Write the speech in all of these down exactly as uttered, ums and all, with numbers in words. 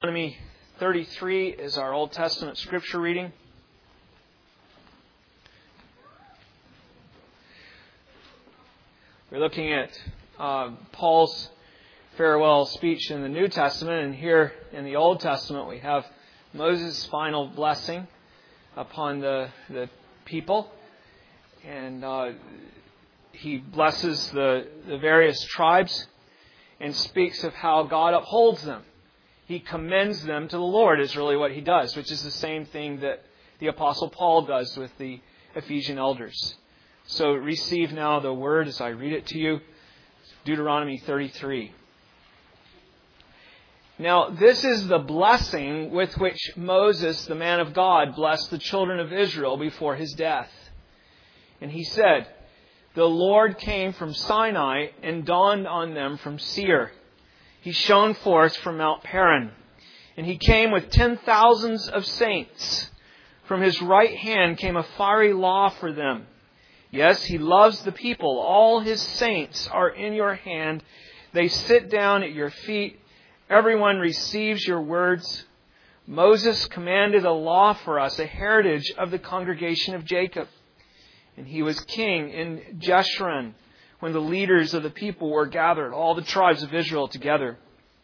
Deuteronomy thirty-three is our Old Testament scripture reading. We're looking at uh, Paul's farewell speech in the New Testament, and here in the Old Testament we have Moses' final blessing upon the, the people. And uh, he blesses the, the various tribes and speaks of how God upholds them. He commends them to the Lord is really what he does, which is the same thing that the Apostle Paul does with the Ephesian elders. So receive now the word as I read it to you. Deuteronomy thirty-three. Now this is the blessing with which Moses, the man of God, blessed the children of Israel before his death. And he said, "The Lord came from Sinai and dawned on them from Seir. He shone forth from Mount Paran, and he came with ten thousands of saints. From his right hand came a fiery law for them. Yes, he loves the people. All his saints are in your hand. They sit down at your feet. Everyone receives your words. Moses commanded a law for us, a heritage of the congregation of Jacob. And he was king in Jeshurun, when the leaders of the people were gathered, all the tribes of Israel together.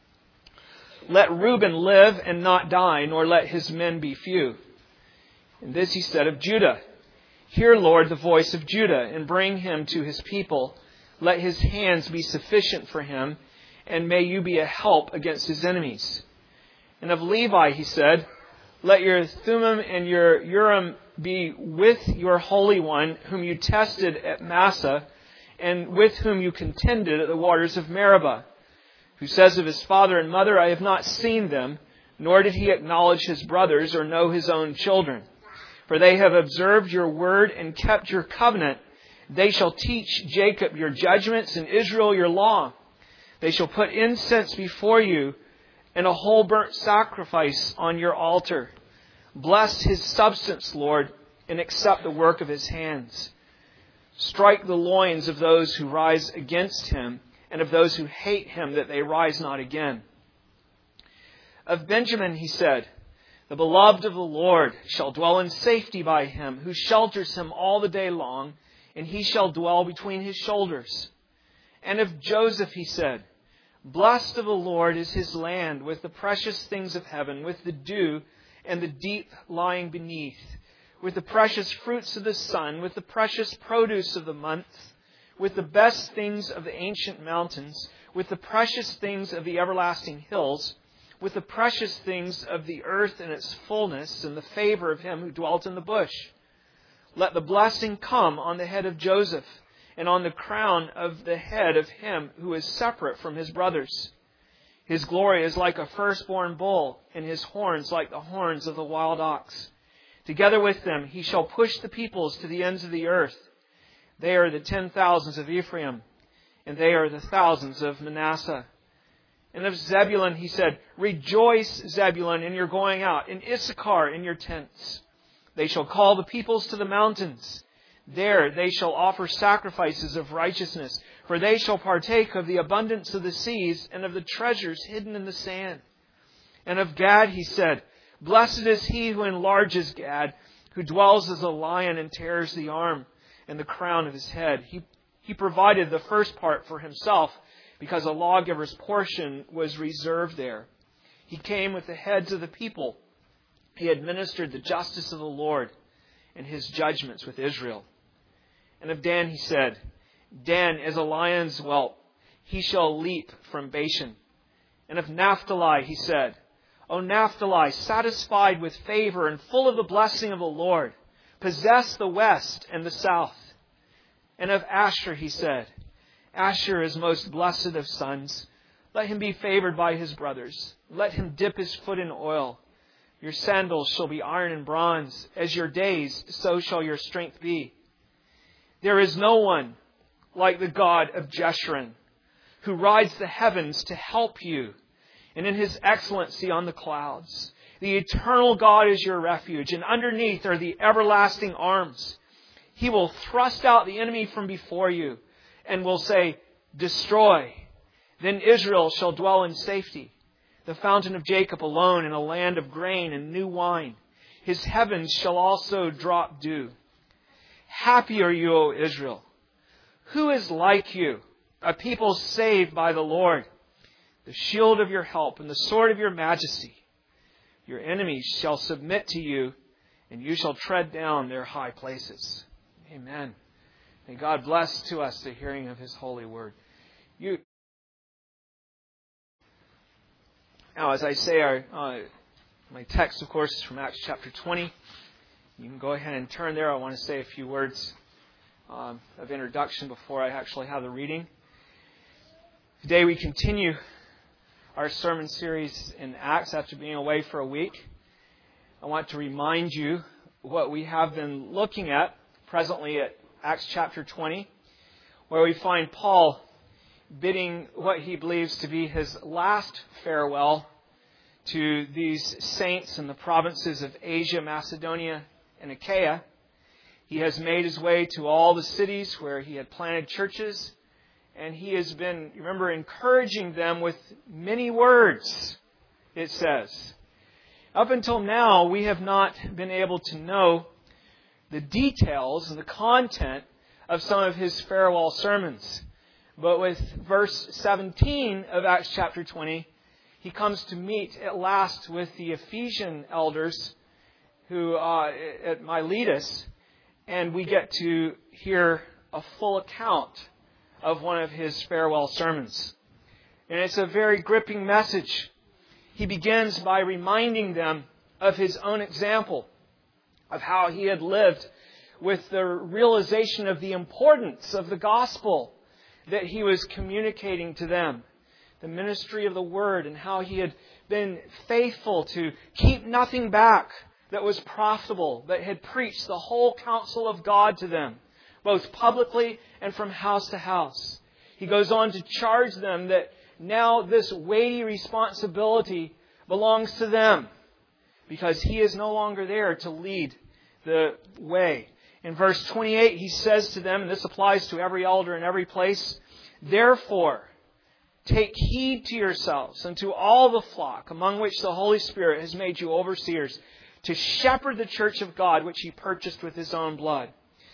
Let Reuben live and not die, nor let his men be few." And this he said of Judah. "Hear, Lord, the voice of Judah, and bring him to his people. Let his hands be sufficient for him, and may you be a help against his enemies." And of Levi he said, "Let your Thummim and your Urim be with your Holy One, whom you tested at Massah, and with whom you contended at the waters of Meribah, who says of his father and mother, I have not seen them, nor did he acknowledge his brothers or know his own children. For they have observed your word and kept your covenant. They shall teach Jacob your judgments and Israel your law. They shall put incense before you and a whole burnt sacrifice on your altar. Bless his substance, Lord, and accept the work of his hands. Strike the loins of those who rise against him, and of those who hate him, that they rise not again." Of Benjamin he said, "The beloved of the Lord shall dwell in safety by him, who shelters him all the day long, and he shall dwell between his shoulders." And of Joseph he said, "Blessed of the Lord is his land, with the precious things of heaven, with the dew and the deep lying beneath, with the precious fruits of the sun, with the precious produce of the months, with the best things of the ancient mountains, with the precious things of the everlasting hills, with the precious things of the earth and its fullness, and the favor of him who dwelt in the bush. Let the blessing come on the head of Joseph, and on the crown of the head of him who is separate from his brothers. His glory is like a firstborn bull, and his horns like the horns of the wild ox. Together with them he shall push the peoples to the ends of the earth. They are the ten thousands of Ephraim, and they are the thousands of Manasseh." And of Zebulun he said, "Rejoice, Zebulun, in your going out, in Issachar in your tents. They shall call the peoples to the mountains. There they shall offer sacrifices of righteousness, for they shall partake of the abundance of the seas and of the treasures hidden in the sand." And of Gad he said, "Blessed is he who enlarges Gad, who dwells as a lion and tears the arm and the crown of his head. He, he provided the first part for himself, because a lawgiver's portion was reserved there. He came with the heads of the people. He administered the justice of the Lord and his judgments with Israel." And of Dan he said, "Dan is a lion's whelp. He shall leap from Bashan." And of Naphtali he said, "O Naphtali, satisfied with favor and full of the blessing of the Lord, possess the west and the south." And of Asher he said, "Asher is most blessed of sons. Let him be favored by his brothers. Let him dip his foot in oil. Your sandals shall be iron and bronze. As your days, so shall your strength be. There is no one like the God of Jeshurun, who rides the heavens to help you, and in his excellency on the clouds. The eternal God is your refuge, and underneath are the everlasting arms. He will thrust out the enemy from before you, and will say, 'Destroy.' Then Israel shall dwell in safety. the fountain of Jacob alone in a land of grain and new wine. His heavens shall also drop dew. Happy are you, O Israel! Who is like you, a people saved by the Lord, the shield of your help and the sword of your majesty? Your enemies shall submit to you, and you shall tread down their high places. Amen. May God bless to us the hearing of His holy word. You Now, as I say, our, uh, my text, of course, is from Acts chapter twenty. You can go ahead and turn there. I want to say a few words um, of introduction before I actually have the reading. Today we continue our sermon series in Acts after being away for a week. I want to remind you what we have been looking at presently at Acts chapter twenty, where we find Paul bidding what he believes to be his last farewell to these saints in the provinces of Asia, Macedonia, and Achaia. He has made his way to all the cities where he had planted churches, and he has been, remember, encouraging them with many words, it says. Up until now, we have not been able to know the details and the content of some of his farewell sermons. But with verse seventeen of Acts chapter twenty, he comes to meet at last with the Ephesian elders who uh, at Miletus, and we get to hear a full account of one of his farewell sermons. And it's a very gripping message. He begins by reminding them of his own example, of how he had lived with the realization of the importance of the gospel that he was communicating to them, the ministry of the Word, and how he had been faithful to keep nothing back that was profitable, but had preached the whole counsel of God to them, both publicly and from house to house. He goes on to charge them that now this weighty responsibility belongs to them, because he is no longer there to lead the way. In verse twenty-eight, he says to them, and this applies to every elder in every place, "Therefore, take heed to yourselves and to all the flock among which the Holy Spirit has made you overseers, to shepherd the church of God, which He purchased with His own blood."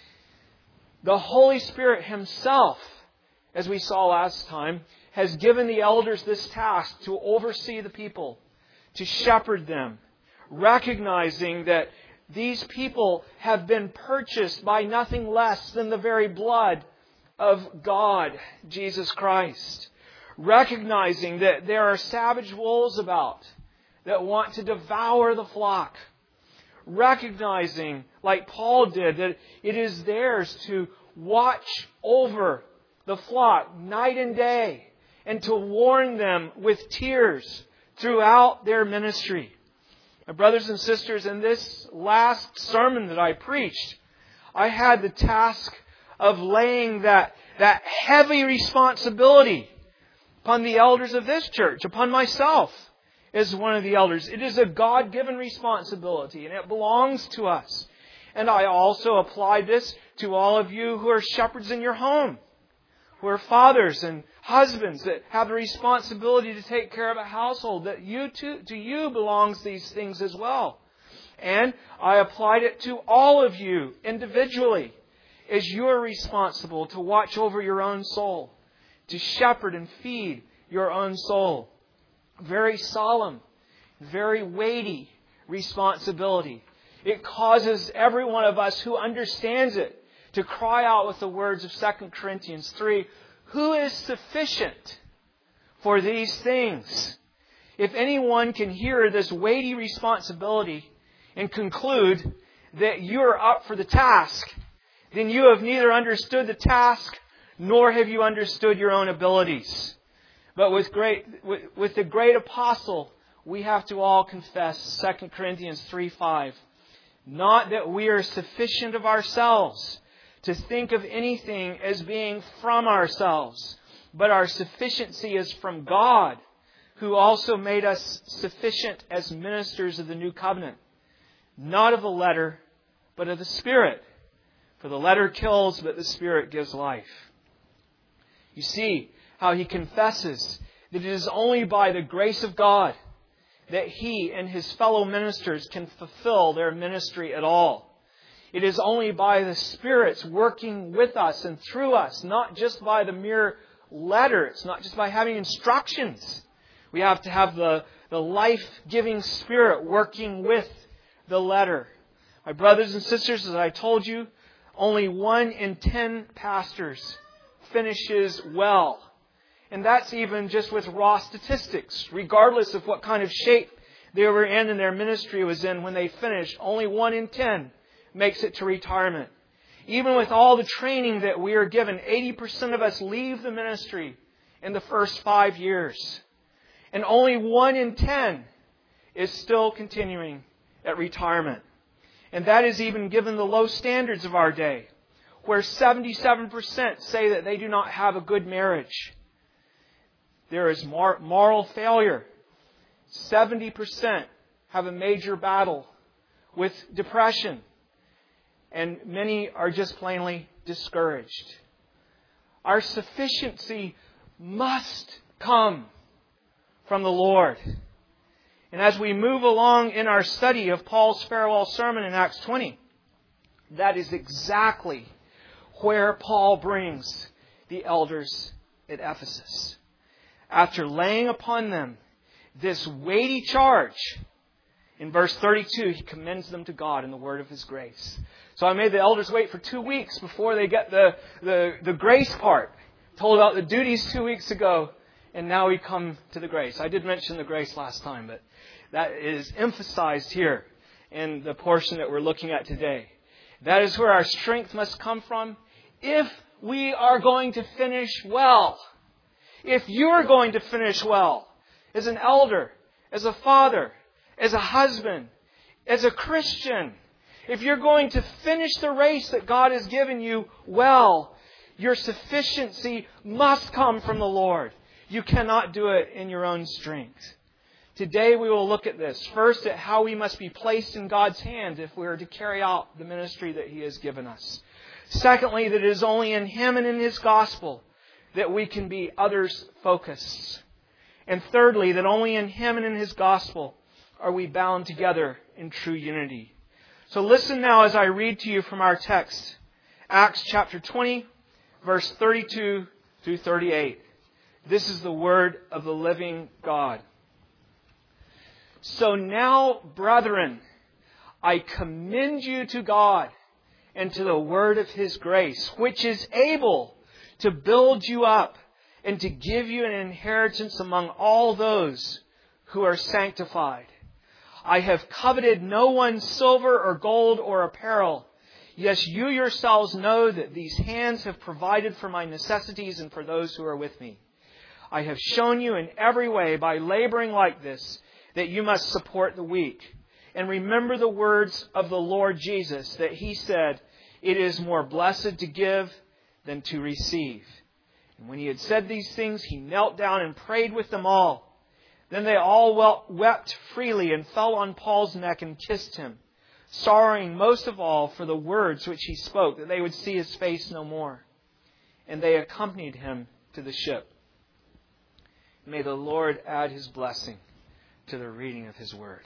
The Holy Spirit Himself, as we saw last time, has given the elders this task to oversee the people, to shepherd them, recognizing that these people have been purchased by nothing less than the very blood of God, Jesus Christ. Recognizing that there are savage wolves about that want to devour the flock. Recognizing, like Paul did, that it is theirs to watch over the flock night and day and to warn them with tears throughout their ministry. My brothers and sisters, in this last sermon that I preached, I had the task of laying that, that heavy responsibility upon the elders of this church, upon myself as one of the elders. It is a God-given responsibility, and it belongs to us. And I also apply this to all of you who are shepherds in your home, who are fathers and husbands that have the responsibility to take care of a household, that you too, to you belongs these things as well. And I applied it to all of you individually, as you are responsible to watch over your own soul, to shepherd and feed your own soul. Very solemn, very weighty responsibility. It causes every one of us who understands it to cry out with the words of Second Corinthians three, "Who is sufficient for these things?" If anyone can hear this weighty responsibility and conclude that you are up for the task, then you have neither understood the task nor have you understood your own abilities. But with great, with, with the great apostle, we have to all confess Second Corinthians three five. Not that we are sufficient of ourselves to think of anything as being from ourselves, but our sufficiency is from God, who also made us sufficient as ministers of the new covenant, not of the letter, but of the Spirit. For the letter kills, but the Spirit gives life. You see how he confesses that it is only by the grace of God that he and his fellow ministers can fulfill their ministry at all. It is only by the Spirit's working with us and through us, not just by the mere letter. It's not just by having instructions. We have to have the, the life-giving Spirit working with the letter. My brothers and sisters, as I told you, only one in ten pastors finishes well. And that's even just with raw statistics. Regardless of what kind of shape they were in and their ministry was in when they finished, only one in ten makes it to retirement. Even with all the training that we are given, eighty percent of us leave the ministry in the first five years. And only one in ten is still continuing at retirement. And that is even given the low standards of our day, where seventy-seven percent say that they do not have a good marriage. There is moral failure. seventy percent have a major battle with depression. And many are just plainly discouraged. Our sufficiency must come from the Lord. And as we move along in our study of Paul's farewell sermon in Acts twenty, that is exactly where Paul brings the elders at Ephesus. After laying upon them this weighty charge, in verse thirty-two, he commends them to God in the word of His grace. So I made the elders wait for two weeks before they get the, the, the grace part. Told about the duties two weeks ago, and now we come to the grace. I did mention the grace last time, but that is emphasized here in the portion that we're looking at today. That is where our strength must come from if we are going to finish well. If you're going to finish well as an elder, as a father, as a husband, as a Christian, if you're going to finish the race that God has given you well, your sufficiency must come from the Lord. You cannot do it in your own strength. Today we will look at this. First, at how we must be placed in God's hands if we are to carry out the ministry that He has given us. Secondly, that it is only in Him and in His gospel that we can be others-focused. And thirdly, that only in Him and in His gospel are we bound together in true unity. So listen now as I read to you from our text, Acts chapter twenty, verse thirty-two through thirty-eight. This is the word of the living God. So now, brethren, I commend you to God and to the word of His grace, which is able to build you up and to give you an inheritance among all those who are sanctified. I have coveted no one's silver or gold or apparel. Yes, you yourselves know that these hands have provided for my necessities and for those who are with me. I have shown you in every way by laboring like this that you must support the weak. And remember the words of the Lord Jesus, that He said, "It is more blessed to give than to receive." And when He had said these things, He knelt down and prayed with them all. Then they all wept freely and fell on Paul's neck and kissed him, sorrowing most of all for the words which he spoke, that they would see his face no more. And they accompanied him to the ship. May the Lord add His blessing to the reading of His word.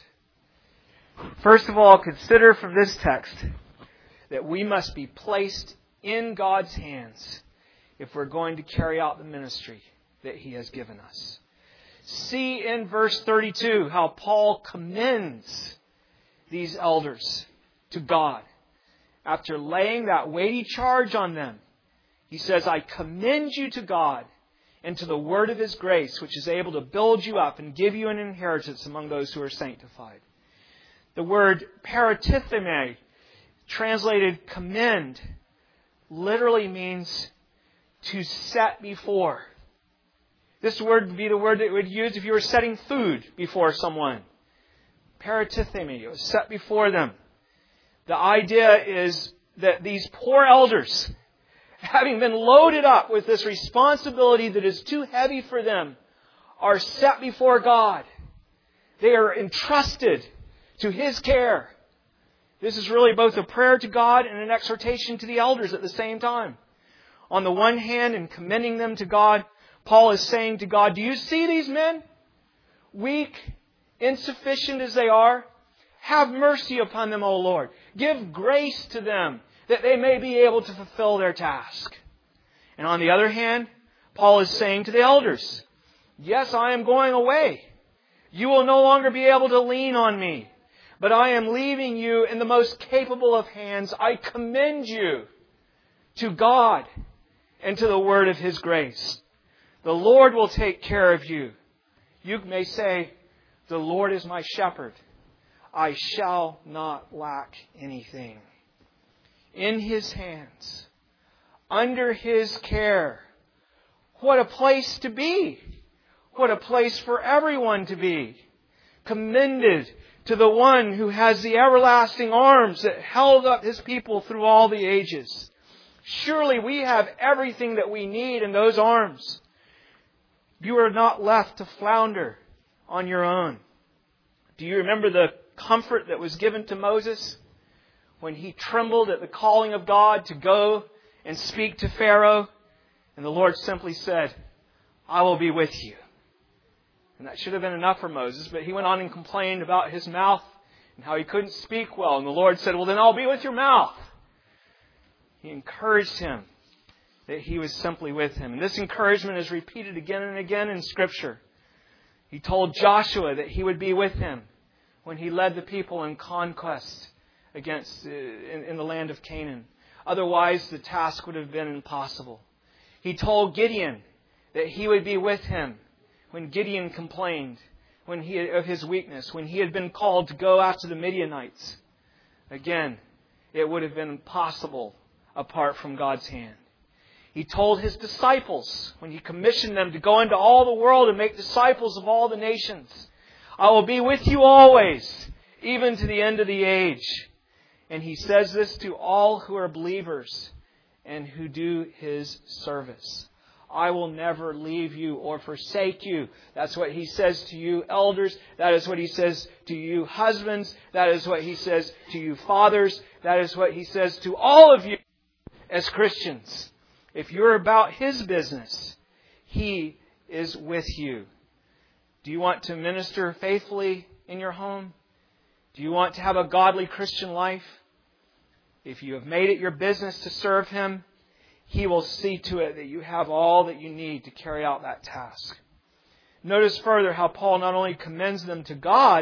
First of all, consider from this text that we must be placed in God's hands if we're going to carry out the ministry that He has given us. See in verse thirty-two how Paul commends these elders to God. After laying that weighty charge on them, he says, I commend you to God and to the word of His grace, which is able to build you up and give you an inheritance among those who are sanctified. The word paratithemi, translated commend, literally means to set before. This word would be the word that you would use if you were setting food before someone. Paratithemi, it was set before them. The idea is that these poor elders, having been loaded up with this responsibility that is too heavy for them, are set before God. They are entrusted to His care. This is really both a prayer to God and an exhortation to the elders at the same time. On the one hand, in commending them to God, Paul is saying to God, do you see these men? Weak insufficient as they are, have mercy upon them, O Lord. Give grace to them that they may be able to fulfill their task. And on the other hand, Paul is saying to the elders, yes, I am going away. You will no longer be able to lean on me, but I am leaving you in the most capable of hands. I commend you to God and to the word of His grace. The Lord will take care of you. You may say, the Lord is my shepherd. I shall not lack anything. In His hands, under His care. What a place to be. What a place for everyone to be. Commended to the one who has the everlasting arms that held up His people through all the ages. Surely we have everything that we need in those arms. You are not left to flounder on your own. Do you remember the comfort that was given to Moses when he trembled at the calling of God to go and speak to Pharaoh? And the Lord simply said, I will be with you. And that should have been enough for Moses, but he went on and complained about his mouth and how he couldn't speak well. And the Lord said, well, then I'll be with your mouth. He encouraged him that He was simply with him. And this encouragement is repeated again and again in Scripture. He told Joshua that He would be with him when he led the people in conquest against uh, in, in the land of Canaan. Otherwise, the task would have been impossible. He told Gideon that He would be with him when Gideon complained when he, of his weakness, when he had been called to go after the Midianites. Again, it would have been impossible apart from God's hand. He told His disciples when He commissioned them to go into all the world and make disciples of all the nations, I will be with you always, even to the end of the age. And He says this to all who are believers and who do His service. I will never leave you or forsake you. That's what He says to you elders. That is what He says to you husbands. That is what He says to you fathers. That is what He says to all of you as Christians. If you're about His business, He is with you. Do you want to minister faithfully in your home? Do you want to have a godly Christian life? If you have made it your business to serve Him, He will see to it that you have all that you need to carry out that task. Notice further how Paul not only commends them to God,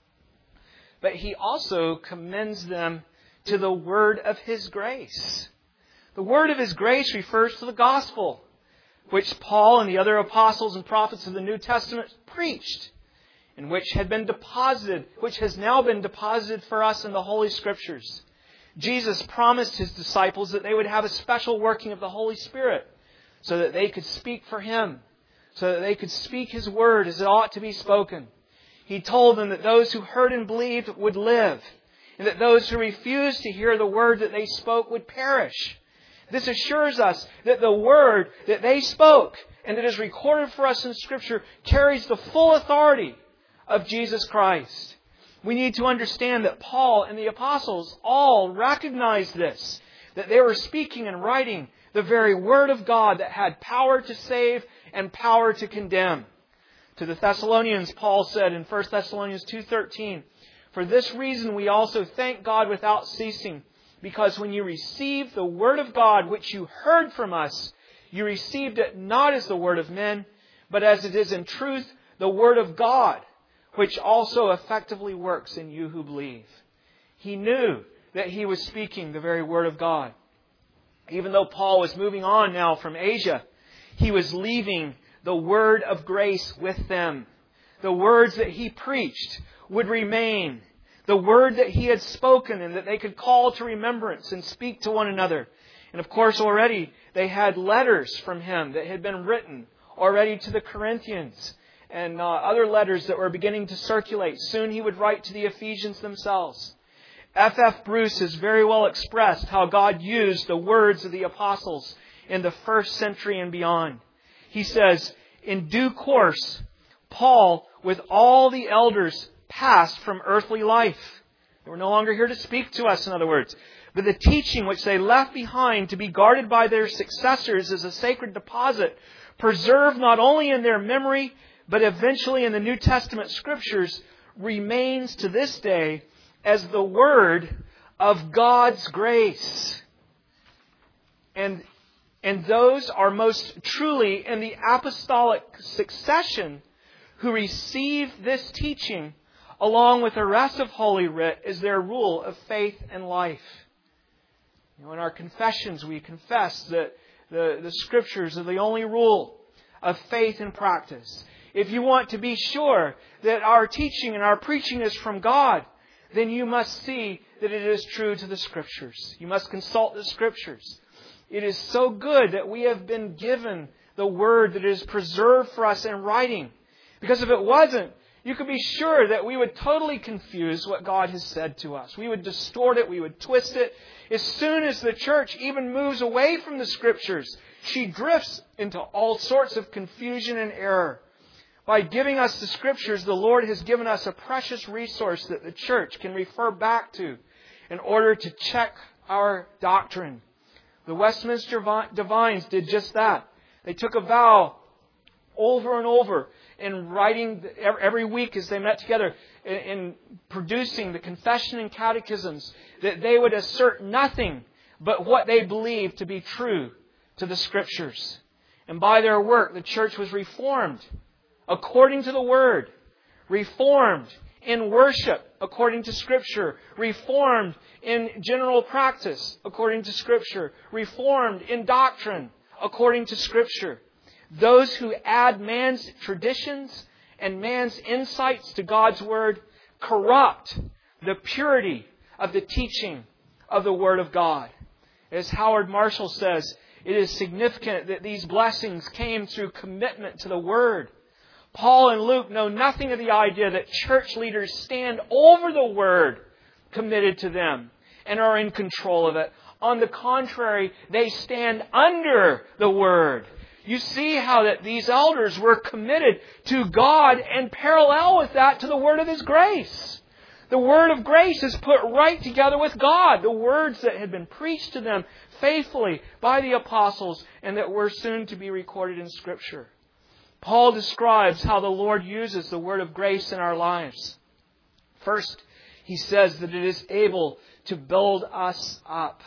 but he also commends them to the word of His grace. The word of His grace refers to the gospel, which Paul and the other apostles and prophets of the New Testament preached, and which had been deposited, which has now been deposited for us in the Holy Scriptures. Jesus promised His disciples that they would have a special working of the Holy Spirit so that they could speak for Him, so that they could speak His word as it ought to be spoken. He told them that those who heard and believed would live, and that those who refused to hear the word that they spoke would perish. This assures us that the word that they spoke and that is recorded for us in Scripture carries the full authority of Jesus Christ. We need to understand that Paul and the apostles all recognized this, that they were speaking and writing the very word of God that had power to save and power to condemn. To the Thessalonians, Paul said in First Thessalonians two thirteen, for this reason we also thank God without ceasing, because when you received the word of God which you heard from us, you received it not as the word of men, but as it is in truth the word of God, which also effectively works in you who believe. He knew that he was speaking the very word of God. Even though Paul was moving on now from Asia, he was leaving the word of grace with them. The words that he preached would remain. The word that he had spoken and that they could call to remembrance and speak to one another. And of course already they had letters from him that had been written already to the Corinthians and uh, other letters that were beginning to circulate. Soon he would write to the Ephesians themselves. F F Bruce has very well expressed how God used the words of the apostles in the first century and beyond. He says, in due course, Paul, with all the elders, passed from earthly life. They were no longer here to speak to us, in other words. But the teaching which they left behind to be guarded by their successors as a sacred deposit, preserved not only in their memory, but eventually in the New Testament Scriptures, remains to this day as the Word of God's grace. And, and those are most truly in the apostolic succession who receive this teaching along with the rest of Holy Writ as their rule of faith and life. You know, in our confessions, we confess that the, the Scriptures are the only rule of faith and practice. If you want to be sure that our teaching and our preaching is from God, then you must see that it is true to the Scriptures. You must consult the Scriptures. It is so good that we have been given the Word that is preserved for us in writing. Because if it wasn't, you could be sure that we would totally confuse what God has said to us. We would distort it. We would twist it. As soon as the church even moves away from the Scriptures, she drifts into all sorts of confusion and error. By giving us the Scriptures, the Lord has given us a precious resource that the church can refer back to in order to check our doctrine. The Westminster Divines did just that. They took a vow over and over in writing every week as they met together in producing the confession and catechisms that they would assert nothing but what they believed to be true to the Scriptures. And by their work, the church was reformed according to the Word, reformed in worship according to Scripture, reformed in general practice according to Scripture, reformed in doctrine according to Scripture. Those who add man's traditions and man's insights to God's Word corrupt the purity of the teaching of the Word of God. As Howard Marshall says, it is significant that these blessings came through commitment to the Word. Paul and Luke know nothing of the idea that church leaders stand over the Word committed to them and are in control of it. On the contrary, they stand under the Word. You see how that these elders were committed to God and parallel with that to the Word of His grace. The Word of grace is put right together with God. The words that had been preached to them faithfully by the apostles and that were soon to be recorded in Scripture. Paul describes how the Lord uses the Word of grace in our lives. First, he says that it is able to build us up.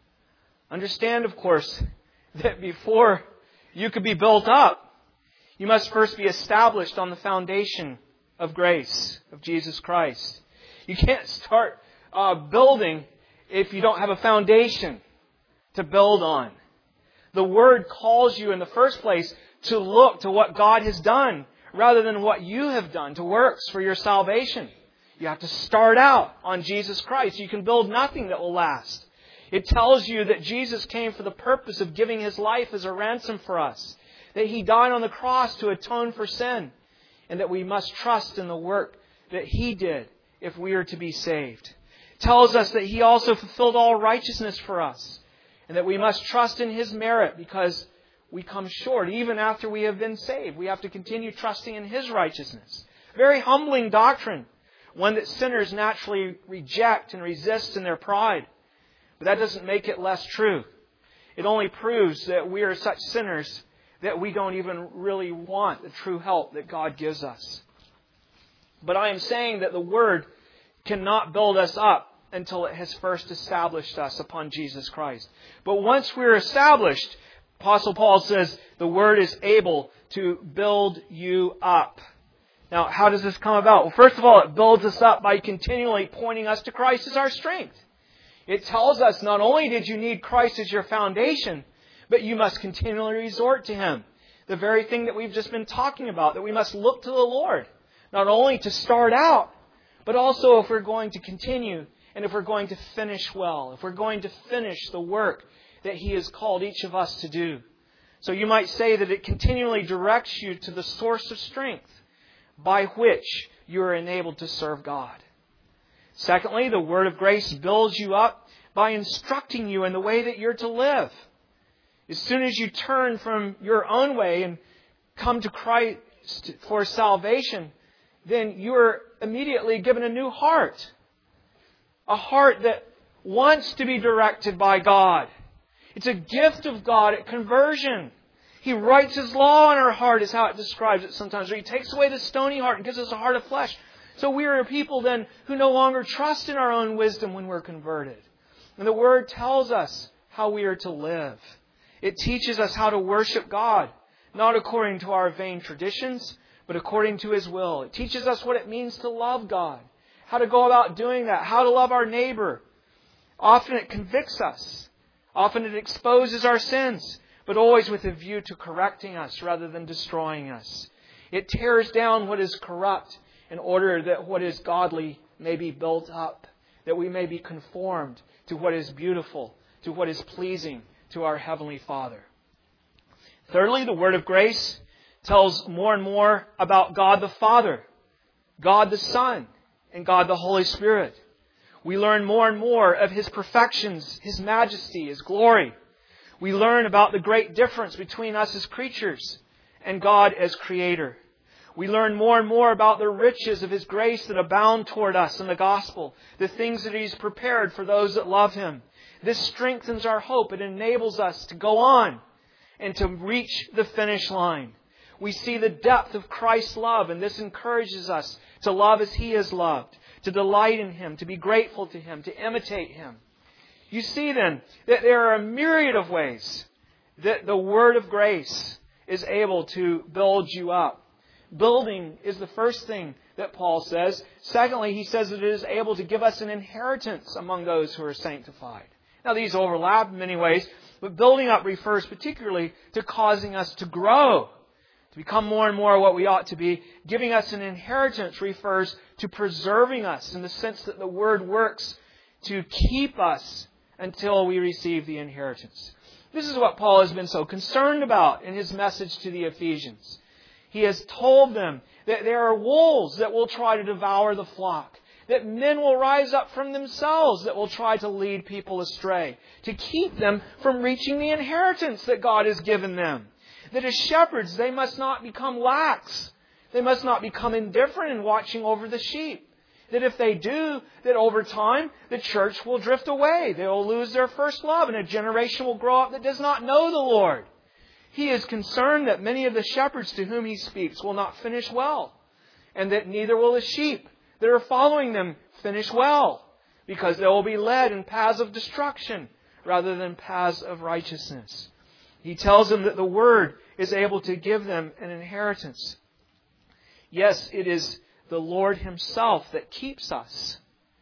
Understand, of course, that before you could be built up, you must first be established on the foundation of grace, of Jesus Christ. You can't start uh, building if you don't have a foundation to build on. The Word calls you in the first place to look to what God has done rather than what you have done, to works for your salvation. You have to start out on Jesus Christ. You can build nothing that will last. It tells you that Jesus came for the purpose of giving His life as a ransom for us, that He died on the cross to atone for sin, and that we must trust in the work that He did if we are to be saved. It tells us that He also fulfilled all righteousness for us, and that we must trust in His merit because we come short. Even after we have been saved, we have to continue trusting in His righteousness. Very humbling doctrine, one that sinners naturally reject and resist in their pride. But that doesn't make it less true. It only proves that we are such sinners that we don't even really want the true help that God gives us. But I am saying that the Word cannot build us up until it has first established us upon Jesus Christ. But once we're established, Apostle Paul says the Word is able to build you up. Now, how does this come about? Well, first of all, it builds us up by continually pointing us to Christ as our strength. It tells us not only did you need Christ as your foundation, but you must continually resort to Him. The very thing that we've just been talking about, that we must look to the Lord, not only to start out, but also if we're going to continue and if we're going to finish well, if we're going to finish the work that He has called each of us to do. So you might say that it continually directs you to the source of strength by which you are enabled to serve God. Secondly, the Word of grace builds you up by instructing you in the way that you're to live. As soon as you turn from your own way and come to Christ for salvation, then you are immediately given a new heart. A heart that wants to be directed by God. It's a gift of God at conversion. He writes His law in our heart is how it describes it sometimes. Or He takes away the stony heart and gives us a heart of flesh. So we are a people then who no longer trust in our own wisdom when we're converted. And the Word tells us how we are to live. It teaches us how to worship God, not according to our vain traditions, but according to His will. It teaches us what it means to love God, how to go about doing that, how to love our neighbor. Often it convicts us. Often it exposes our sins, but always with a view to correcting us rather than destroying us. It tears down what is corrupt in order that what is godly may be built up, that we may be conformed to what is beautiful, to what is pleasing to our Heavenly Father. Thirdly, the Word of grace tells more and more about God the Father, God the Son, and God the Holy Spirit. We learn more and more of His perfections, His majesty, His glory. We learn about the great difference between us as creatures and God as Creator. We learn more and more about the riches of His grace that abound toward us in the gospel, the things that He's prepared for those that love Him. This strengthens our hope. It enables us to go on and to reach the finish line. We see the depth of Christ's love, and this encourages us to love as He has loved, to delight in Him, to be grateful to Him, to imitate Him. You see then that there are a myriad of ways that the Word of grace is able to build you up. Building is the first thing that Paul says. Secondly, he says that it is able to give us an inheritance among those who are sanctified. Now, these overlap in many ways, but building up refers particularly to causing us to grow, to become more and more what we ought to be. Giving us an inheritance refers to preserving us in the sense that the Word works to keep us until we receive the inheritance. This is what Paul has been so concerned about in his message to the Ephesians. He has told them that there are wolves that will try to devour the flock, that men will rise up from themselves that will try to lead people astray, to keep them from reaching the inheritance that God has given them. That as shepherds, they must not become lax. They must not become indifferent in watching over the sheep. That if they do, that over time, the church will drift away. They will lose their first love, and a generation will grow up that does not know the Lord. He is concerned that many of the shepherds to whom He speaks will not finish well, and that neither will the sheep that are following them finish well, because they will be led in paths of destruction rather than paths of righteousness. He tells them that the Word is able to give them an inheritance. Yes, it is the Lord Himself that keeps us,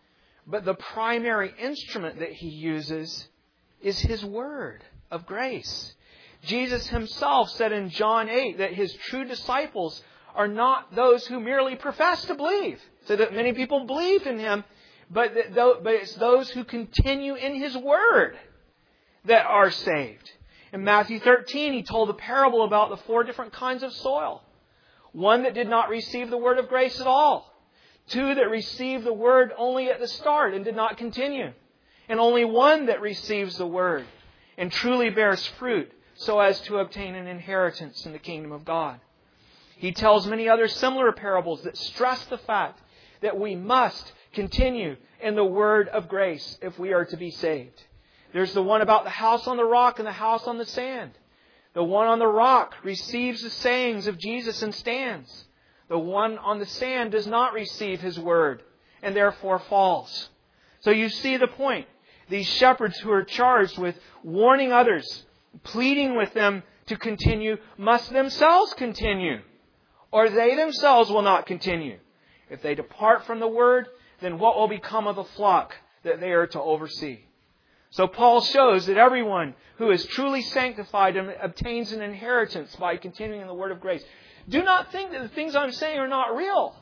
but the primary instrument that He uses is His Word of grace. Jesus Himself said in John eight that His true disciples are not those who merely profess to believe. So that many people believe in Him, but, that, but it's those who continue in His Word that are saved. In Matthew thirteen, He told a parable about the four different kinds of soil. One that did not receive the Word of grace at all. Two that received the Word only at the start and did not continue. And only one that receives the Word and truly bears fruit, so as to obtain an inheritance in the kingdom of God. He tells many other similar parables that stress the fact that we must continue in the Word of grace if we are to be saved. There's the one about the house on the rock and the house on the sand. The one on the rock receives the sayings of Jesus and stands. The one on the sand does not receive His Word and therefore falls. So you see the point. These shepherds who are charged with warning others, pleading with them to continue, must themselves continue, or they themselves will not continue. If they depart from the Word, then what will become of the flock that they are to oversee? So Paul shows that everyone who is truly sanctified obtains an inheritance by continuing in the Word of grace. Do not think that the things I'm saying are not real.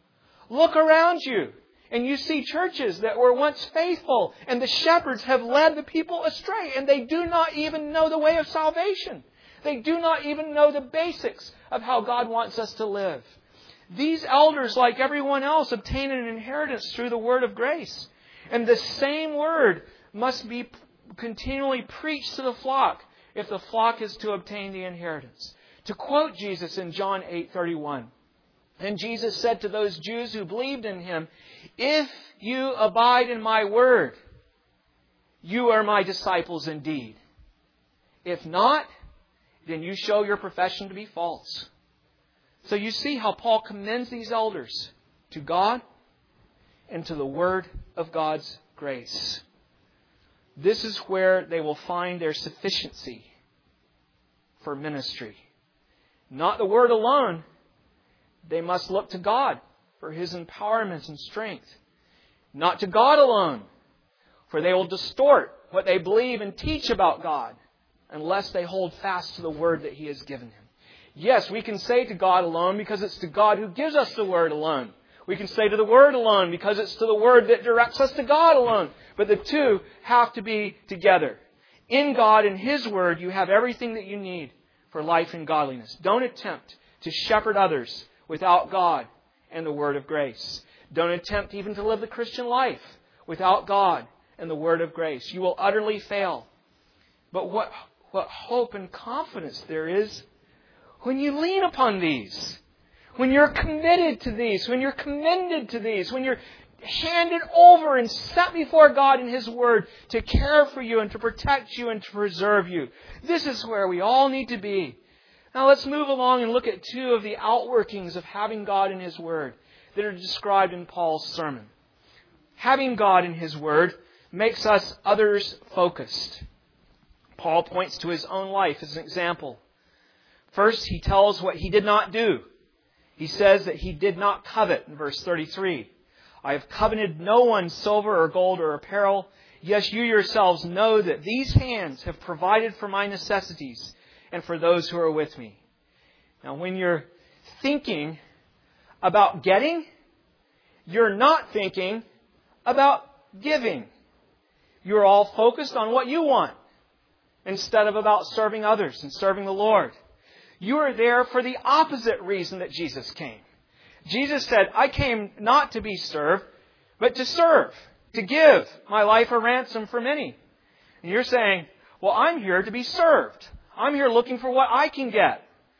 Look around you, and you see churches that were once faithful, and the shepherds have led the people astray, and they do not even know the way of salvation. They do not even know the basics of how God wants us to live. These elders, like everyone else, obtain an inheritance through the Word of grace. And the same Word must be continually preached to the flock if the flock is to obtain the inheritance. To quote Jesus in John eight thirty-one, and Jesus said to those Jews who believed in Him, "If you abide in my word, you are my disciples indeed. If not, then you show your profession to be false." So you see how Paul commends these elders to God and to the Word of God's grace. This is where they will find their sufficiency for ministry. Not the Word alone. They must look to God for His empowerment and strength. Not to God alone, for they will distort what they believe and teach about God unless they hold fast to the Word that He has given them. Yes, we can say to God alone because it's to God who gives us the Word alone. We can say to the Word alone because it's to the Word that directs us to God alone. But the two have to be together. In God and His Word, you have everything that you need for life and godliness. Don't attempt to shepherd others without God and the Word of grace. Don't attempt even to live the Christian life without God and the Word of grace. You will utterly fail. But what, what hope and confidence there is when you lean upon these. When you're committed to these, when you're commended to these, when you're handed over and set before God in His Word to care for you and to protect you and to preserve you. This is where we all need to be. Now let's move along and look at two of the outworkings of having God in His Word that are described in Paul's sermon. Having God in His Word makes us others focused. Paul points to his own life as an example. First, he tells what he did not do. He says that he did not covet in verse thirty-three. I have coveted no one's silver or gold or apparel. Yes, you yourselves know that these hands have provided for my necessities and for those who are with me. Now, when you're thinking about getting, you're not thinking about giving. You're all focused on what you want instead of about serving others and serving the Lord. You are there for the opposite reason that Jesus came. Jesus said, I came not to be served, but to serve, to give my life a ransom for many. And you're saying, well, I'm here to be served. I'm here looking for what I can get.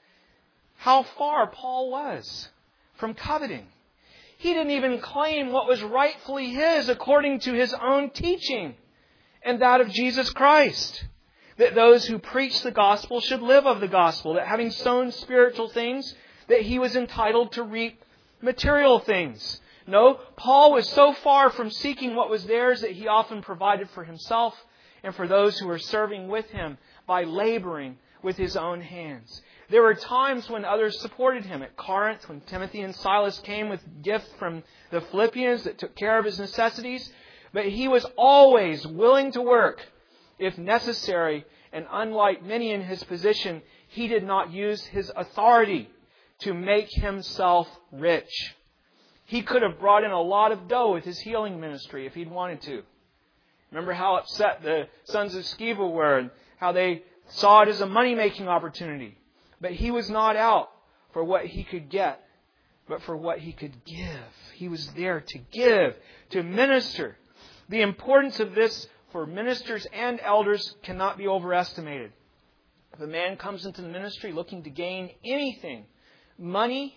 How far Paul was from coveting. He didn't even claim what was rightfully his according to his own teaching and that of Jesus Christ. That those who preach the gospel should live of the gospel. That having sown spiritual things, that he was entitled to reap material things. No, Paul was so far from seeking what was theirs that he often provided for himself and for those who were serving with him by laboring with his own hands. There were times when others supported him. At Corinth, when Timothy and Silas came with gifts from the Philippians that took care of his necessities. But he was always willing to work if necessary, and unlike many in his position, he did not use his authority to make himself rich. He could have brought in a lot of dough with his healing ministry if he'd wanted to. Remember how upset the sons of Sceva were and how they saw it as a money-making opportunity. But he was not out for what he could get, but for what he could give. He was there to give, to minister. The importance of this for ministers and elders cannot be overestimated. If a man comes into the ministry looking to gain anything, money,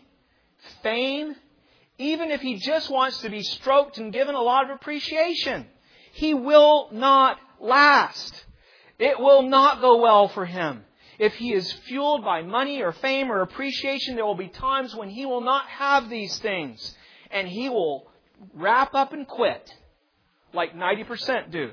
fame, even if he just wants to be stroked and given a lot of appreciation, he will not last. It will not go well for him. If he is fueled by money or fame or appreciation, there will be times when he will not have these things. And he will wrap up and quit, like ninety percent do.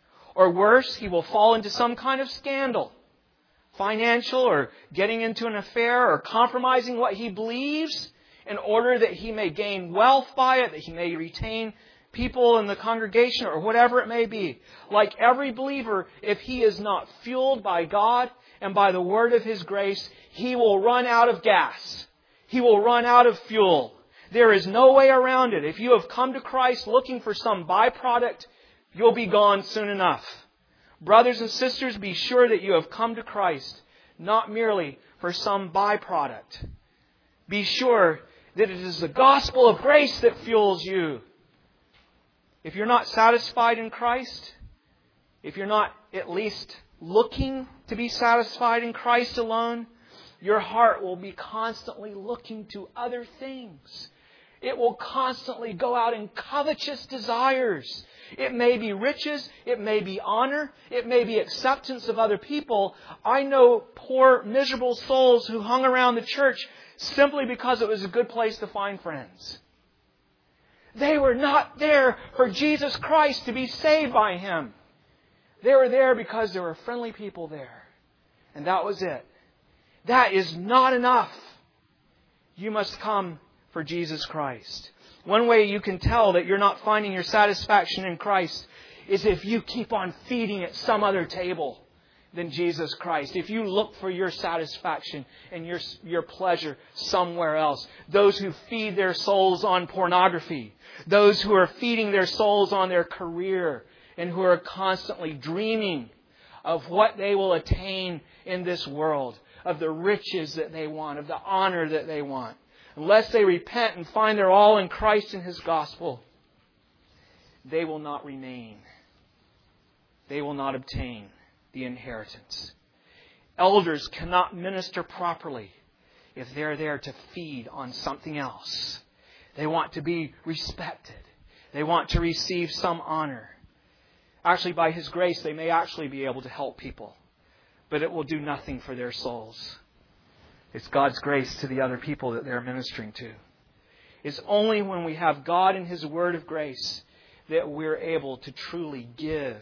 Or worse, he will fall into some kind of scandal, financial or getting into an affair or compromising what he believes in order that he may gain wealth by it, that he may retain people in the congregation or whatever it may be. Like every believer, if he is not fueled by God and by the word of His grace, he will run out of gas. He will run out of fuel. There is no way around it. If you have come to Christ looking for some byproduct, you'll be gone soon enough. Brothers and sisters, be sure that you have come to Christ, not merely for some byproduct. Be sure that it is the gospel of grace that fuels you. If you're not satisfied in Christ, if you're not at least looking to be satisfied in Christ alone, your heart will be constantly looking to other things. It will constantly go out in covetous desires. It may be riches. It may be honor. It may be acceptance of other people. I know poor, miserable souls who hung around the church simply because it was a good place to find friends. They were not there for Jesus Christ to be saved by Him. They were there because there were friendly people there. And that was it. That is not enough. You must come for Jesus Christ. One way you can tell that you're not finding your satisfaction in Christ is if you keep on feeding at some other table than Jesus Christ. If you look for your satisfaction and your, your pleasure somewhere else. Those who feed their souls on pornography. Those who are feeding their souls on their career and who are constantly dreaming of what they will attain in this world, of the riches that they want, of the honor that they want. Unless they repent and find their all in Christ and His gospel, they will not remain. They will not obtain the inheritance. Elders cannot minister properly if they're there to feed on something else. They want to be respected. They want to receive some honor. Actually, by His grace, they may actually be able to help people, but it will do nothing for their souls. It's God's grace to the other people that they're ministering to. It's only when we have God and His word of grace that we're able to truly give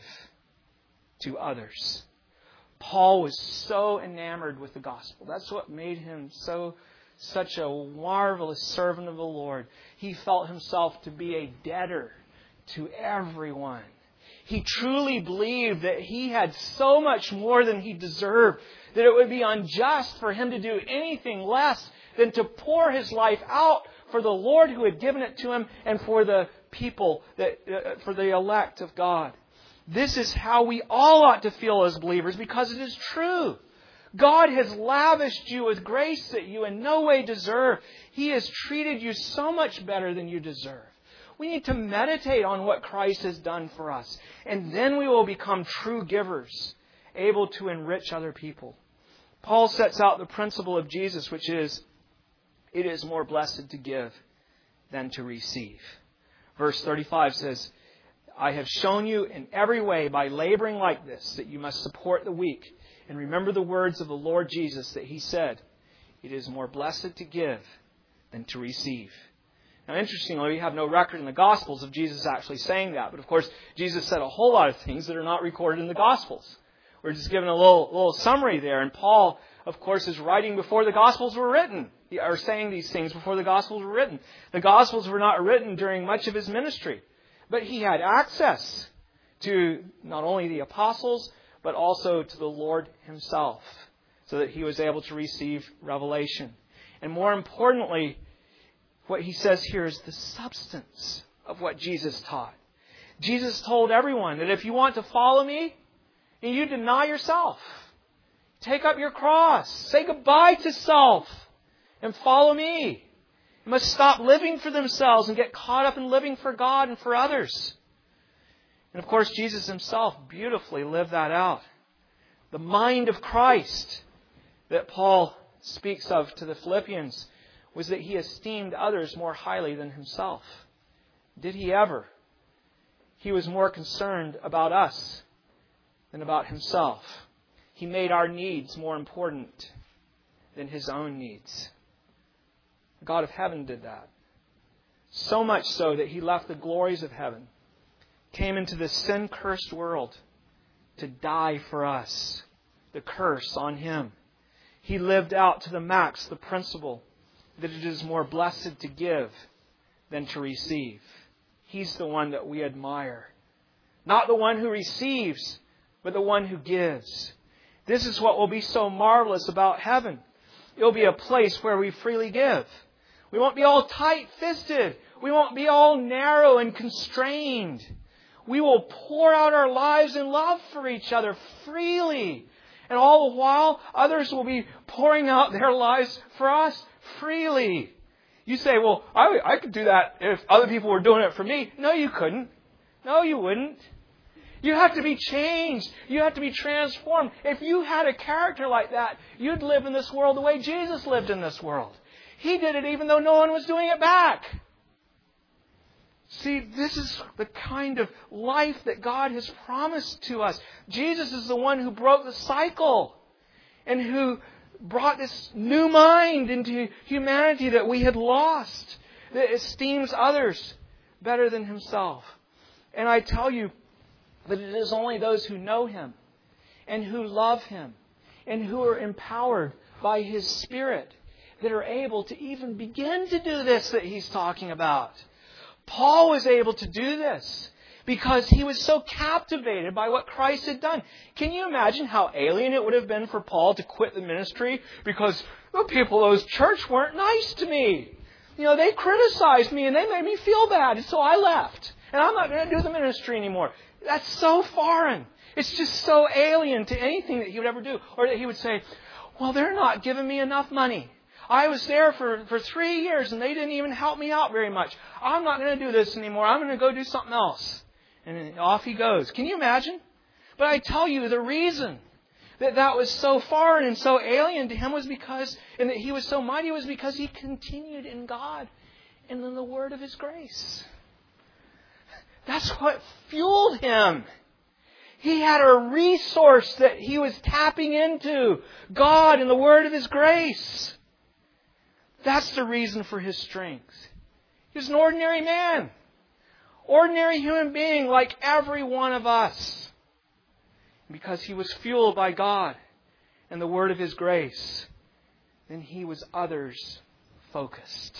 to others. Paul was so enamored with the gospel. That's what made him so such a marvelous servant of the Lord. He felt himself to be a debtor to everyone. He truly believed that he had so much more than he deserved, that it would be unjust for him to do anything less than to pour his life out for the Lord who had given it to him and for the people, that, uh, for the elect of God. This is how we all ought to feel as believers, because it is true. God has lavished you with grace that you in no way deserve. He has treated you so much better than you deserve. We need to meditate on what Christ has done for us. And then we will become true givers, able to enrich other people. Paul sets out the principle of Jesus, which is, it is more blessed to give than to receive. Verse thirty-five says, I have shown you in every way by laboring like this that you must support the weak. And remember the words of the Lord Jesus that He said, it is more blessed to give than to receive. Now, interestingly, we have no record in the Gospels of Jesus actually saying that. But of course, Jesus said a whole lot of things that are not recorded in the Gospels. We're just given a little, little summary there. And Paul, of course, is writing before the Gospels were written. Or saying these things before the Gospels were written. The Gospels were not written during much of his ministry. But he had access to not only the apostles, but also to the Lord Himself, so that he was able to receive revelation. And more importantly, what he says here is the substance of what Jesus taught. Jesus told everyone that if you want to follow me, you deny yourself. Take up your cross. Say goodbye to self and follow me. You must stop living for themselves and get caught up in living for God and for others. And of course, Jesus Himself beautifully lived that out. The mind of Christ that Paul speaks of to the Philippians was that He esteemed others more highly than Himself. Did He ever? He was more concerned about us than about Himself. He made our needs more important than His own needs. The God of heaven did that. So much so that He left the glories of heaven, came into this sin-cursed world to die for us. The curse on Him. He lived out to the max the principle that it is more blessed to give than to receive. He's the one that we admire. Not the one who receives, but the one who gives. This is what will be so marvelous about heaven. It will be a place where we freely give. We won't be all tight-fisted. We won't be all narrow and constrained. We will pour out our lives in love for each other freely. And all the while, others will be pouring out their lives for us freely. You say, well, I, I could do that if other people were doing it for me. No, you couldn't. No, you wouldn't. You have to be changed. You have to be transformed. If you had a character like that, you'd live in this world the way Jesus lived in this world. He did it even though no one was doing it back. See, this is the kind of life that God has promised to us. Jesus is the one who broke the cycle and who brought this new mind into humanity that we had lost, that esteems others better than himself. And I tell you that it is only those who know him and who love him and who are empowered by his Spirit that are able to even begin to do this that he's talking about. Paul was able to do this because he was so captivated by what Christ had done. Can you imagine how alien it would have been for Paul to quit the ministry because the people of those church weren't nice to me? You know, they criticized me and they made me feel bad, and so I left. And I'm not going to do the ministry anymore. That's so foreign. It's just so alien to anything that he would ever do. Or that he would say, well, they're not giving me enough money. I was there for, for three years and they didn't even help me out very much. I'm not going to do this anymore. I'm going to go do something else. And then off he goes. Can you imagine? But I tell you, the reason that that was so foreign and so alien to him was because, and that he was so mighty, was because he continued in God and in the word of his grace. That's what fueled him. He had a resource that he was tapping into. God and the word of his grace. That's the reason for his strength. He was an ordinary man. Ordinary human being like every one of us. Because he was fueled by God and the word of his grace, then he was others focused.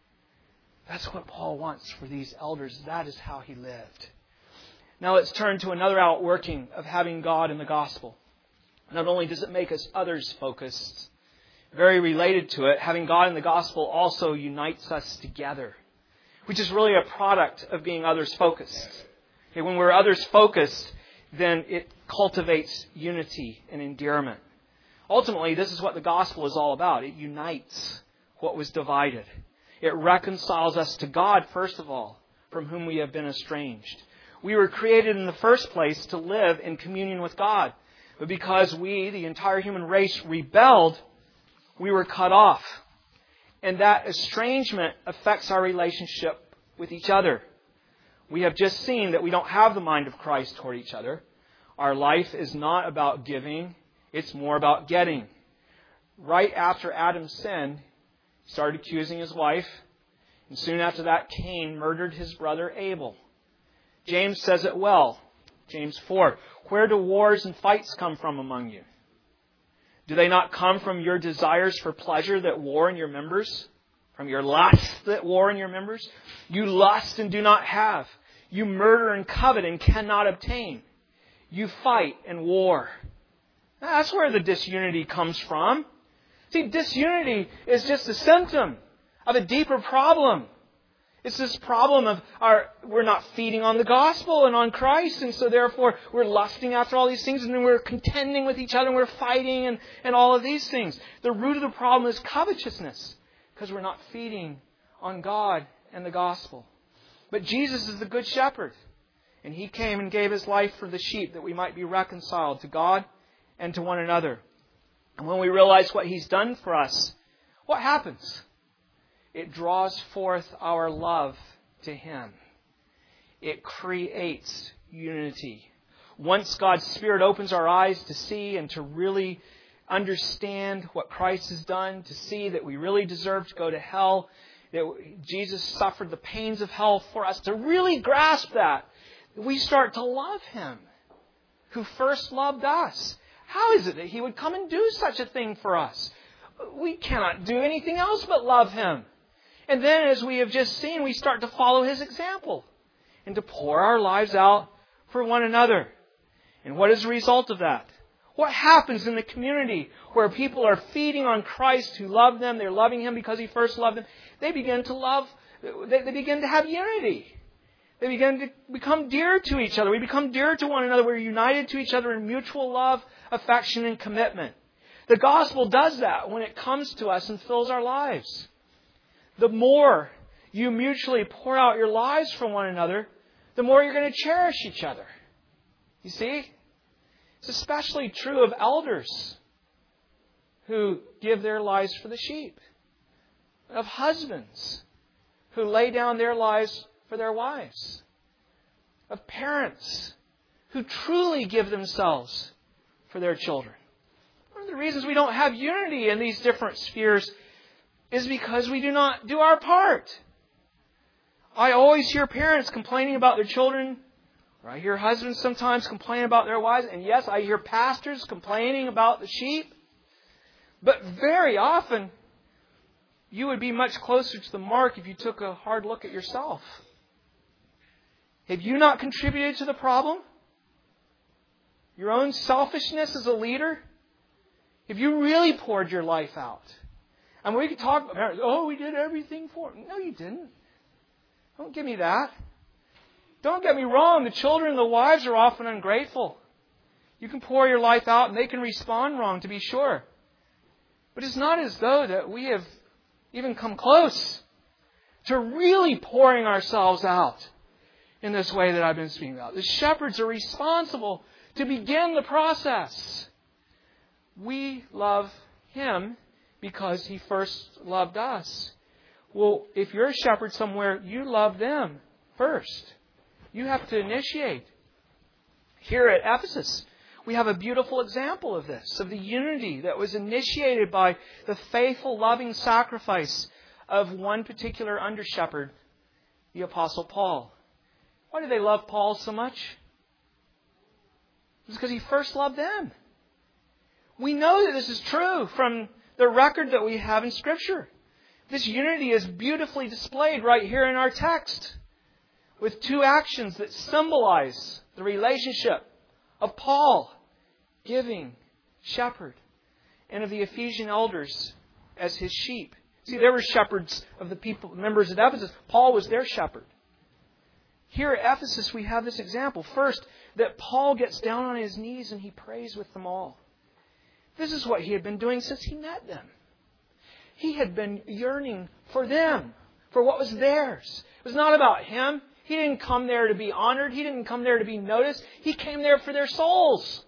That's what Paul wants for these elders. That is how he lived. Now let's turn to another outworking of having God in the gospel. Not only does it make us others focused, very related to it, having God in the gospel also unites us together, which is really a product of being others focused. Okay, when we're others focused, then it cultivates unity and endearment. Ultimately, this is what the gospel is all about. It unites what was divided. It reconciles us to God, first of all, from whom we have been estranged. We were created in the first place to live in communion with God. But because we, the entire human race, rebelled, we were cut off. And that estrangement affects our relationship with each other. We have just seen that we don't have the mind of Christ toward each other. Our life is not about giving. It's more about getting. Right after Adam sinned, he started accusing his wife. And soon after that, Cain murdered his brother Abel. James says it well. James four. Where do wars and fights come from among you? Do they not come from your desires for pleasure that war in your members? From your lusts that war in your members? You lust and do not have. You murder and covet and cannot obtain. You fight and war. That's where the disunity comes from. See, disunity is just a symptom of a deeper problem. It's this problem of our we're not feeding on the gospel and on Christ, and so therefore we're lusting after all these things, and then we're contending with each other, and we're fighting and, and all of these things. The root of the problem is covetousness, because we're not feeding on God and the gospel. But Jesus is the good shepherd, and he came and gave his life for the sheep that we might be reconciled to God and to one another. And when we realize what he's done for us, what happens? It draws forth our love to him. It creates unity. Once God's Spirit opens our eyes to see and to really understand what Christ has done, to see that we really deserve to go to hell, that Jesus suffered the pains of hell for us, to really grasp that, we start to love him who first loved us. How is it that he would come and do such a thing for us? We cannot do anything else but love him. And then, as we have just seen, we start to follow his example and to pour our lives out for one another. And what is the result of that? What happens in the community where people are feeding on Christ who love them, they're loving him because he first loved them, they begin to love, they, they begin to have unity. They begin to become dear to each other. We become dear to one another. We're united to each other in mutual love, affection, and commitment. The gospel does that when it comes to us and fills our lives. The more you mutually pour out your lives for one another, the more you're going to cherish each other. You see? It's especially true of elders who give their lives for the sheep. Of husbands who lay down their lives for their wives. Of parents who truly give themselves for their children. One of the reasons we don't have unity in these different spheres is because we do not do our part. I always hear parents complaining about their children, or I hear husbands sometimes complain about their wives, and yes, I hear pastors complaining about the sheep. But very often, you would be much closer to the mark if you took a hard look at yourself. Have you not contributed to the problem? Your own selfishness as a leader? Have you really poured your life out? And we could talk about parents, oh, we did everything for them. No, you didn't. Don't give me that. Don't get me wrong. The children and the wives are often ungrateful. You can pour your life out and they can respond wrong, to be sure. But it's not as though that we have even come close to really pouring ourselves out in this way that I've been speaking about. The shepherds are responsible to begin the process. We love Him because He first loved us. Well, if you're a shepherd somewhere, you love them first. You have to initiate. Here at Ephesus, we have a beautiful example of this, of the unity that was initiated by the faithful, loving sacrifice of one particular under-shepherd, the Apostle Paul. Why did they love Paul so much? It's because he first loved them. We know that this is true from the record that we have in Scripture. This unity is beautifully displayed right here in our text with two actions that symbolize the relationship of Paul, giving shepherd, and of the Ephesian elders as his sheep. See, there were shepherds of the people, members at Ephesus. Paul was their shepherd. Here at Ephesus, we have this example. First, that Paul gets down on his knees and he prays with them all. This is what he had been doing since he met them. He had been yearning for them, for what was theirs. It was not about him. He didn't come there to be honored. He didn't come there to be noticed. He came there for their souls.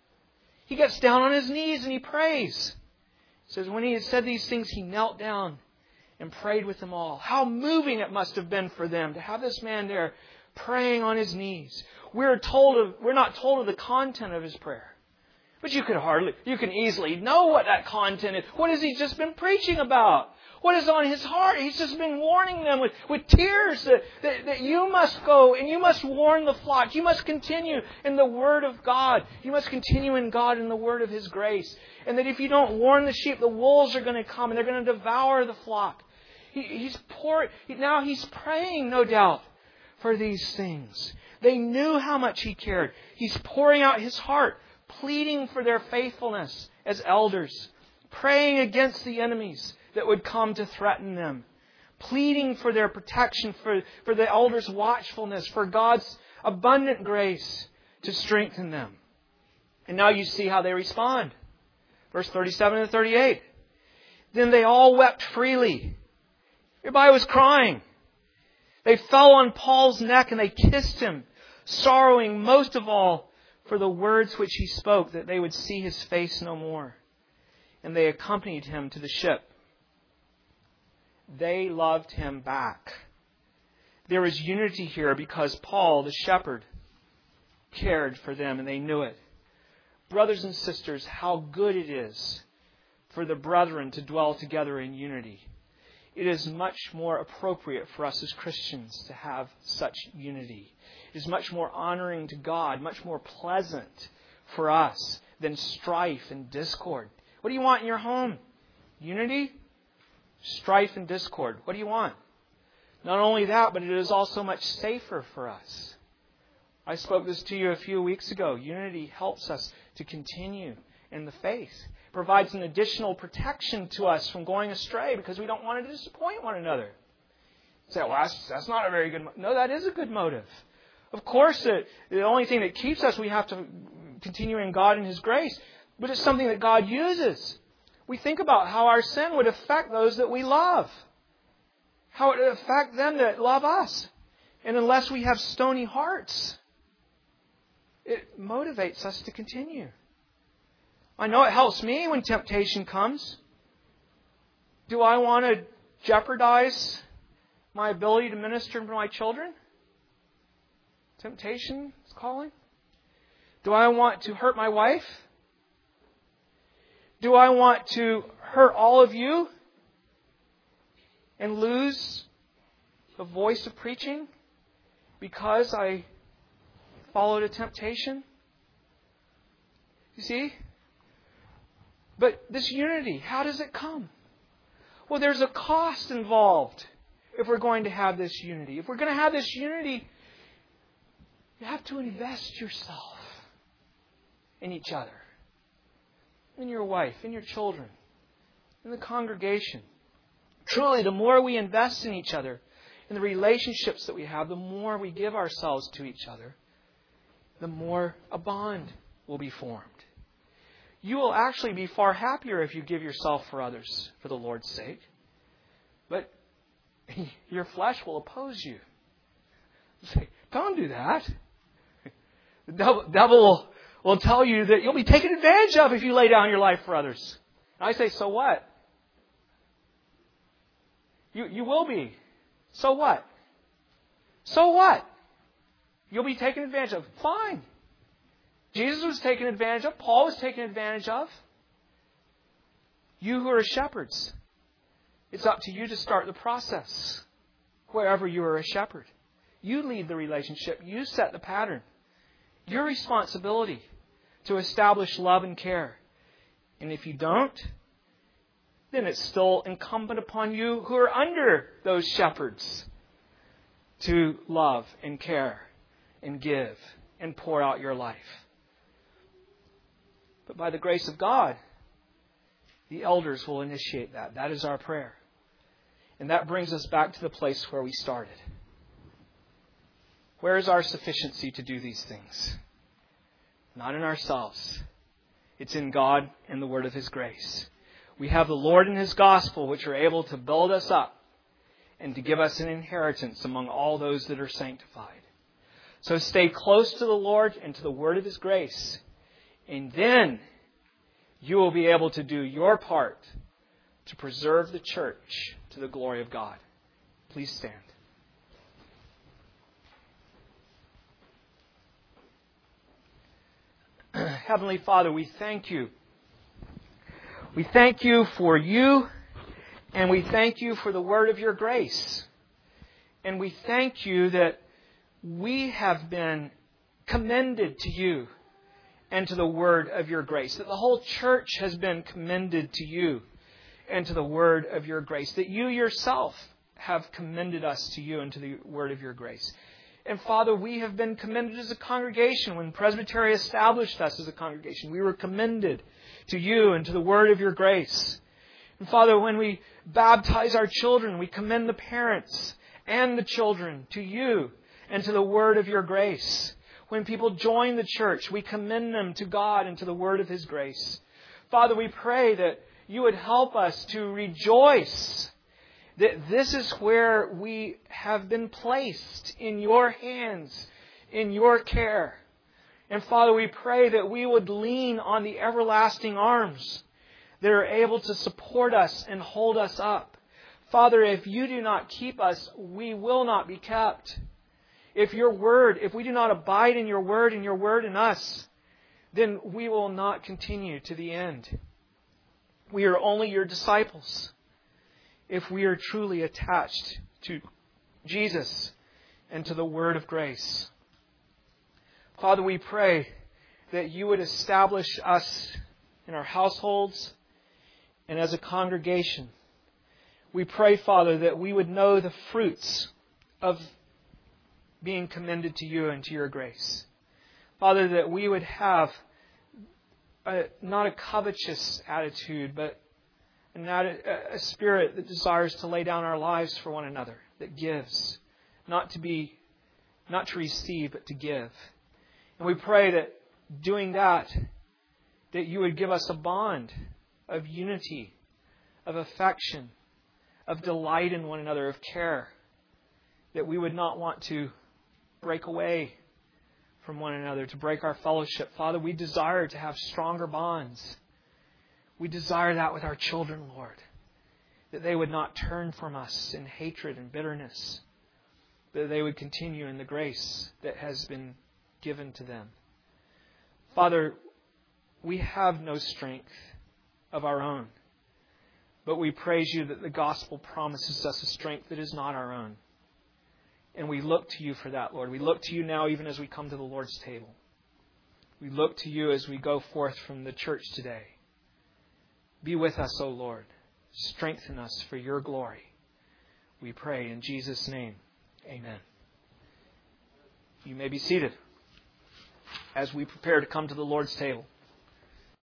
He gets down on his knees and he prays. It says when he had said these things, he knelt down and prayed with them all. How moving it must have been for them to have this man there praying on his knees. We're told of, we're not told of the content of his prayer. But you could hardly, you can easily know what that content is. What has he just been preaching about? What is on his heart? He's just been warning them with, with tears that, that, that you must go and you must warn the flock. You must continue in the Word of God. You must continue in God in the Word of His grace. And that if you don't warn the sheep, the wolves are going to come and they're going to devour the flock. He, he's poor, he, now he's praying, no doubt, for these things. They knew how much he cared. He's pouring out his heart, pleading for their faithfulness as elders, praying against the enemies that would come to threaten them, pleading for their protection, for, for the elders' watchfulness, for God's abundant grace to strengthen them. And now you see how they respond. Verse thirty-seven and thirty-eight. Then they all wept freely. Everybody was crying. They fell on Paul's neck and they kissed him, sorrowing most of all for the words which he spoke, that they would see his face no more. And they accompanied him to the ship. They loved him back. There was unity here because Paul, the shepherd, cared for them and they knew it. Brothers and sisters, how good it is for the brethren to dwell together in unity. It is much more appropriate for us as Christians to have such unity. It is much more honoring to God, much more pleasant for us than strife and discord. What do you want in your home? Unity? Strife and discord. What do you want? Not only that, but it is also much safer for us. I spoke this to you a few weeks ago. Unity helps us to continue in the faith. It provides an additional protection to us from going astray because we don't want to disappoint one another. You say, well, that's, that's not a very good motive. No, that is a good motive. Of course, the, the only thing that keeps us, we have to continue in God and His grace. But it's something that God uses. We think about how our sin would affect those that we love. How it would affect them that love us. And unless we have stony hearts, it motivates us to continue. I know it helps me when temptation comes. Do I want to jeopardize my ability to minister to my children? Temptation is calling. Do I want to hurt my wife? Do I want to hurt all of you and lose the voice of preaching because I followed a temptation? You see? But this unity, how does it come? Well, there's a cost involved if we're going to have this unity. If we're going to have this unity, you have to invest yourself in each other, in your wife, in your children, in the congregation. Truly, the more we invest in each other, in the relationships that we have, the more we give ourselves to each other, the more a bond will be formed. You will actually be far happier if you give yourself for others for the Lord's sake. But your flesh will oppose you. Say, don't do that. The devil, devil will, will tell you that you'll be taken advantage of if you lay down your life for others. And I say, so what? You, you will be. So what? So what? You'll be taken advantage of. Fine. Jesus was taken advantage of. Paul was taken advantage of. You who are shepherds, it's up to you to start the process wherever you are a shepherd. You lead the relationship. You set the pattern. Your responsibility to establish love and care. And if you don't, then it's still incumbent upon you who are under those shepherds to love and care and give and pour out your life. But by the grace of God, the elders will initiate that. That is our prayer. And that brings us back to the place where we started. Where is our sufficiency to do these things? Not in ourselves. It's in God and the word of His grace. We have the Lord and His gospel, which are able to build us up and to give us an inheritance among all those that are sanctified. So stay close to the Lord and to the word of His grace. And then you will be able to do your part to preserve the church to the glory of God. Please stand. Heavenly Father, we thank You. We thank You for You, and we thank You for the word of Your grace. And we thank You that we have been commended to You and to the word of Your grace. That the whole church has been commended to You and to the word of Your grace. That You yourself have commended us to You and to the word of Your grace. And Father, we have been commended as a congregation. When Presbytery established us as a congregation, we were commended to You and to the word of Your grace. And Father, when we baptize our children, we commend the parents and the children to You and to the word of Your grace. When people join the church, we commend them to God and to the word of His grace. Father, we pray that You would help us to rejoice that this is where we have been placed in Your hands, in Your care. And Father, we pray that we would lean on the everlasting arms that are able to support us and hold us up. Father, if You do not keep us, we will not be kept. If Your word, if we do not abide in Your word and Your word in us, then we will not continue to the end. We are only Your disciples if we are truly attached to Jesus and to the word of grace. Father, we pray that You would establish us in our households and as a congregation. We pray, Father, that we would know the fruits of being commended to You and to Your grace. Father, that we would have a, not a covetous attitude, but And not a, a spirit that desires to lay down our lives for one another, that gives, not to be, not to receive, but to give. And we pray that doing that, that You would give us a bond of unity, of affection, of delight in one another, of care, that we would not want to break away from one another, to break our fellowship. Father, we desire to have stronger bonds. We desire that with our children, Lord, that they would not turn from us in hatred and bitterness, that they would continue in the grace that has been given to them. Father, we have no strength of our own, but we praise You that the gospel promises us a strength that is not our own. And we look to you for that, Lord. We look to you now even as we come to the Lord's table. We look to you as we go forth from the church today. Be with us, O Lord. Strengthen us for your glory. We pray in Jesus' name. Amen. You may be seated as we prepare to come to the Lord's table.